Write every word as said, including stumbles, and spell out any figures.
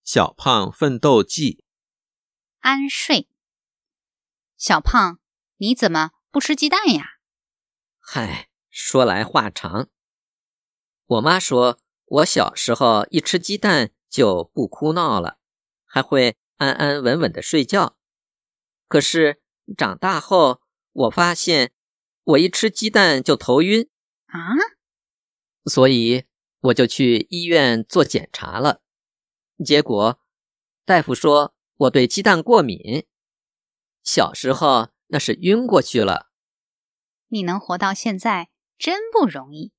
小胖奋斗记。 安睡。小胖，你怎么不吃鸡蛋呀？ 嗨，说来话长。我妈说，我小时候一吃鸡蛋就不哭闹了，还会安安稳稳地睡觉。可是长大后，我发现我一吃鸡蛋就头晕啊， 所以我就去医院做检查了。结果大夫说我对鸡蛋过敏，小时候那是晕过去了。 你能活到现在真不容易。